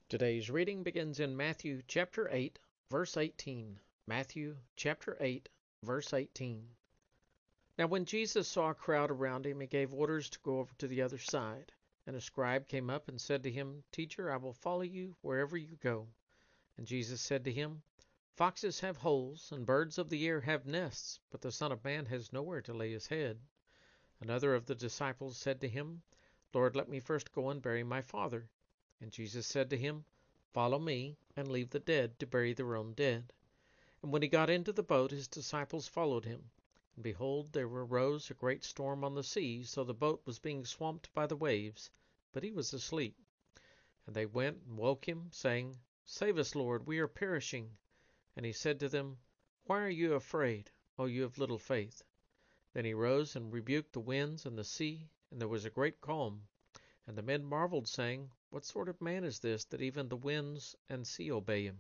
Today's reading begins in Matthew chapter 8, verse 18. Matthew chapter 8, verse 18. Now when Jesus saw a crowd around him, he gave orders to go over to the other side. And a scribe came up and said to him, Teacher, I will follow you wherever you go. And Jesus said to him, Foxes have holes, and birds of the air have nests, but the Son of Man has nowhere to lay his head. Another of the disciples said to him, Lord, let me first go and bury my father. And Jesus said to him, Follow me, and leave the dead to bury their own dead. And when he got into the boat, his disciples followed him. And behold, there arose a great storm on the sea, so the boat was being swamped by the waves, but he was asleep. And they went and woke him, saying, Save us, Lord, we are perishing. And he said to them, Why are you afraid, O you of little faith? Then he rose and rebuked the winds and the sea, and there was a great calm. And the men marveled, saying, What sort of man is this, that even the winds and sea obey him?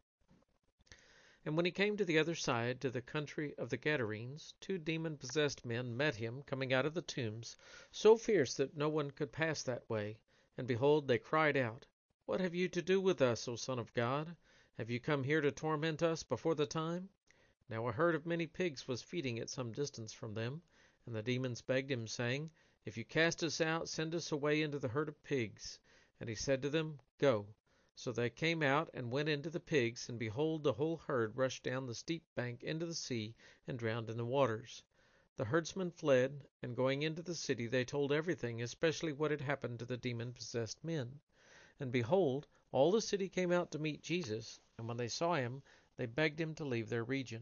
And when he came to the other side, to the country of the Gadarenes, 2 demon-possessed men met him, coming out of the tombs, so fierce that no one could pass that way. And behold, they cried out, What have you to do with us, O Son of God? Have you come here to torment us before the time? Now a herd of many pigs was feeding at some distance from them, and the demons begged him, saying, If you cast us out, send us away into the herd of pigs. And he said to them, Go. So they came out and went into the pigs, and behold, the whole herd rushed down the steep bank into the sea and drowned in the waters. The herdsmen fled, and going into the city they told everything, especially what had happened to the demon-possessed men. And behold, all the city came out to meet Jesus, and when they saw him, they begged him to leave their region.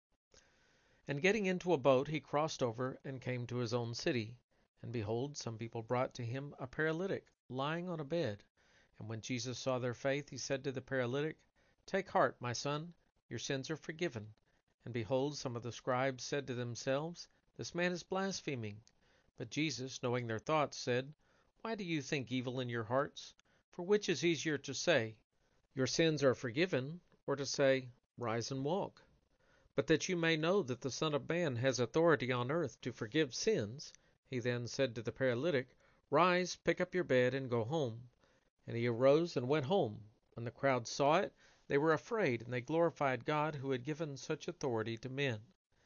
And getting into a boat, he crossed over and came to his own city. And behold, some people brought to him a paralytic, lying on a bed. And when Jesus saw their faith, he said to the paralytic, Take heart, my son, your sins are forgiven. And behold, some of the scribes said to themselves, This man is blaspheming. But Jesus, knowing their thoughts, said, Why do you think evil in your hearts? For which is easier to say, Your sins are forgiven, or to say, Rise and walk? But that you may know that the Son of Man has authority on earth to forgive sins, he then said to the paralytic, Rise, pick up your bed, and go home. And he arose and went home. When the crowd saw it, they were afraid, and they glorified God who had given such authority to men.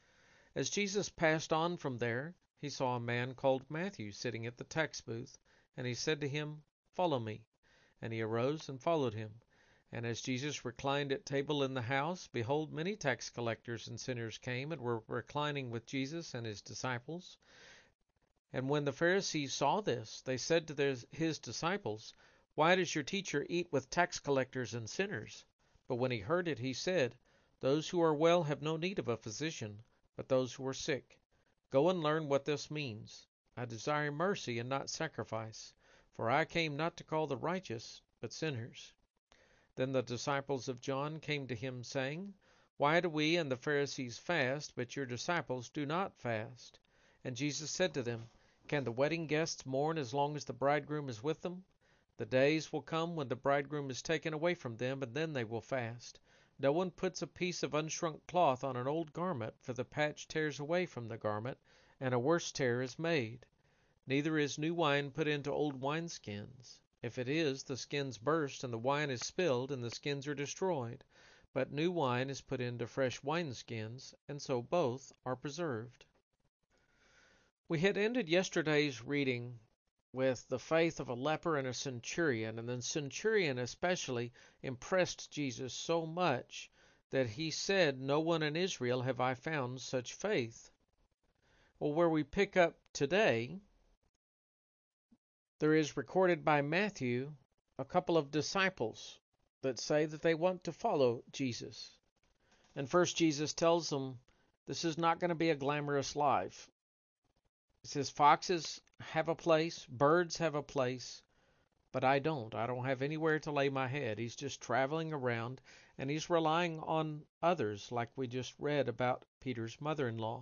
As Jesus passed on from there, he saw a man called Matthew sitting at the tax booth, and he said to him, Follow me. And he arose and followed him. And as Jesus reclined at table in the house, behold, many tax collectors and sinners came and were reclining with Jesus and his disciples. And when the Pharisees saw this, they said to his disciples, Why does your teacher eat with tax collectors and sinners? But when he heard it, he said, Those who are well have no need of a physician, but those who are sick. Go and learn what this means. I desire mercy and not sacrifice, for I came not to call the righteous, but sinners. Then the disciples of John came to him, saying, Why do we and the Pharisees fast, but your disciples do not fast? And Jesus said to them, Can the wedding guests mourn as long as the bridegroom is with them? The days will come when the bridegroom is taken away from them, and then they will fast. No one puts a piece of unshrunk cloth on an old garment, for the patch tears away from the garment, and a worse tear is made. Neither is new wine put into old wineskins. If it is, the skins burst, and the wine is spilled, and the skins are destroyed. But new wine is put into fresh wineskins, and so both are preserved. We had ended yesterday's reading with the faith of a leper and a centurion, and the centurion especially impressed Jesus so much that he said, No one in Israel have I found such faith. Well, where we pick up today, there is recorded by Matthew a couple of disciples that say that they want to follow Jesus. And first Jesus tells them this is not going to be a glamorous life. He says foxes have a place, birds have a place, but I don't. I don't have anywhere to lay my head. He's just traveling around, and he's relying on others, like we just read about Peter's mother-in-law.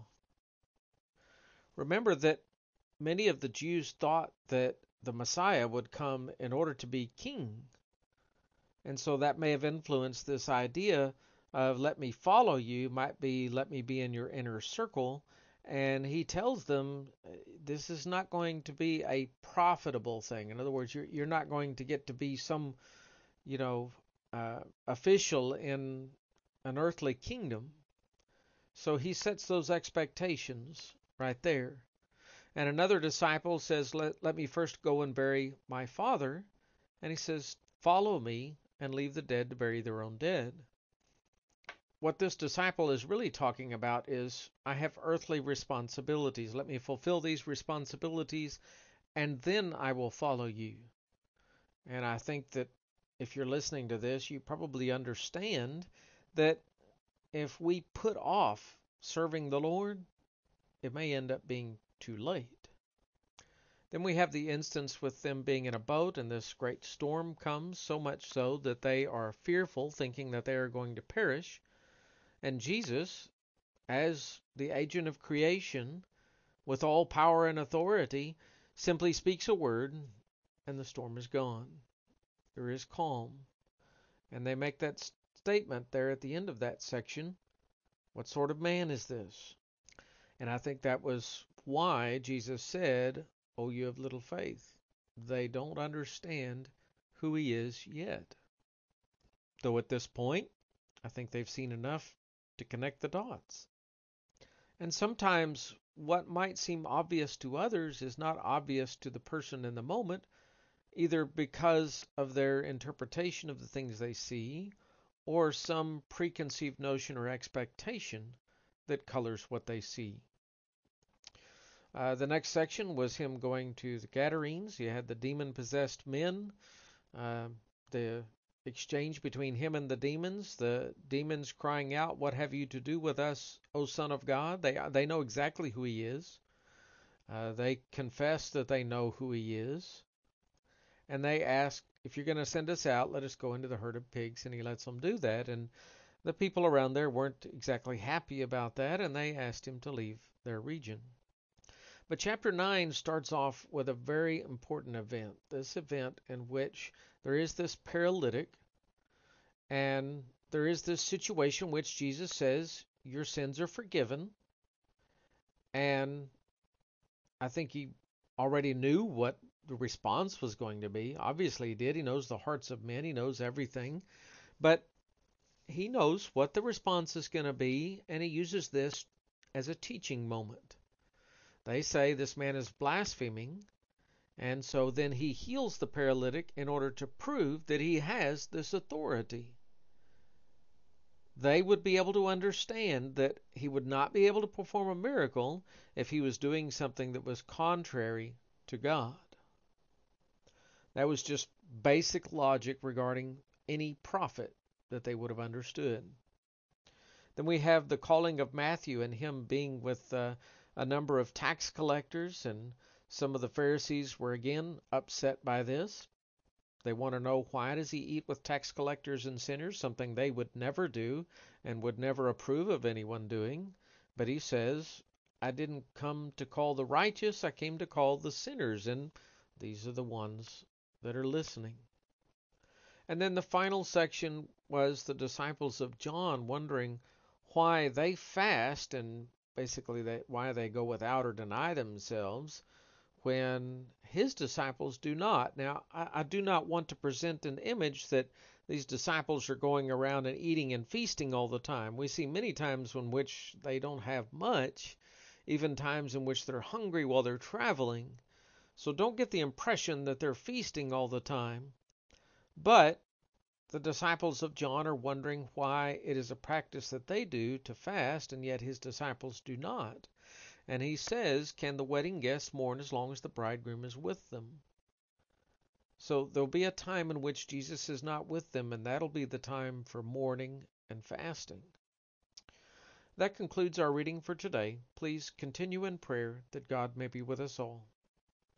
Remember that many of the Jews thought that the Messiah would come in order to be king. And so that may have influenced this idea of let me follow you, might be let me be in your inner circle. And he tells them this is not going to be a profitable thing. In other words, you're not going to get to be some you know, official in an earthly kingdom. So he sets those expectations right there. And another disciple says, let me first go and bury my father. And he says, follow me and leave the dead to bury their own dead. What this disciple is really talking about is, I have earthly responsibilities. Let me fulfill these responsibilities, and then I will follow you. And I think that if you're listening to this, you probably understand that if we put off serving the Lord, it may end up being too late. Then we have the instance with them being in a boat, and this great storm comes, so much so that they are fearful, thinking that they are going to perish. And Jesus, as the agent of creation, with all power and authority, simply speaks a word, and the storm is gone. There is calm. And they make that statement there at the end of that section. What sort of man is this? And I think that was why Jesus said, "Oh, you have little faith." They don't understand who he is yet. Though at this point, I think they've seen enough to connect the dots. And sometimes what might seem obvious to others is not obvious to the person in the moment, either because of their interpretation of the things they see, or some preconceived notion or expectation that colors what they see. The next section was him going to the Gadarenes. You had the demon-possessed men, the exchange between him and the demons crying out, "What have you to do with us, O Son of God?" They know exactly who he is. They confess that they know who he is. And they ask, "If you're going to send us out, let us go into the herd of pigs." And he lets them do that. And the people around there weren't exactly happy about that, and they asked him to leave their region. But chapter 9 starts off with a very important event. This event in which there is this paralytic, and there is this situation which Jesus says, "Your sins are forgiven." And I think he already knew what the response was going to be. Obviously he did. He knows the hearts of men. He knows everything. But he knows what the response is going to be, and he uses this as a teaching moment. They say this man is blaspheming, and so then he heals the paralytic in order to prove that he has this authority. They would be able to understand that he would not be able to perform a miracle if he was doing something that was contrary to God. That was just basic logic regarding any prophet that they would have understood. Then we have the calling of Matthew and him being with a number of tax collectors, and some of the Pharisees were again upset by this. They want to know, why does he eat with tax collectors and sinners, something they would never do and would never approve of anyone doing. But he says, "I didn't come to call the righteous, I came to call the sinners," and these are the ones that are listening. And then the final section was the disciples of John wondering why they fast, and basically why they go without or deny themselves when his disciples do not. Now, I do not want to present an image that these disciples are going around and eating and feasting all the time. We see many times in which they don't have much, even times in which they're hungry while they're traveling. So don't get the impression that they're feasting all the time. But the disciples of John are wondering why it is a practice that they do to fast, and yet his disciples do not. And he says, "Can the wedding guests mourn as long as the bridegroom is with them?" So there'll be a time in which Jesus is not with them, and that'll be the time for mourning and fasting. That concludes our reading for today. Please continue in prayer that God may be with us all.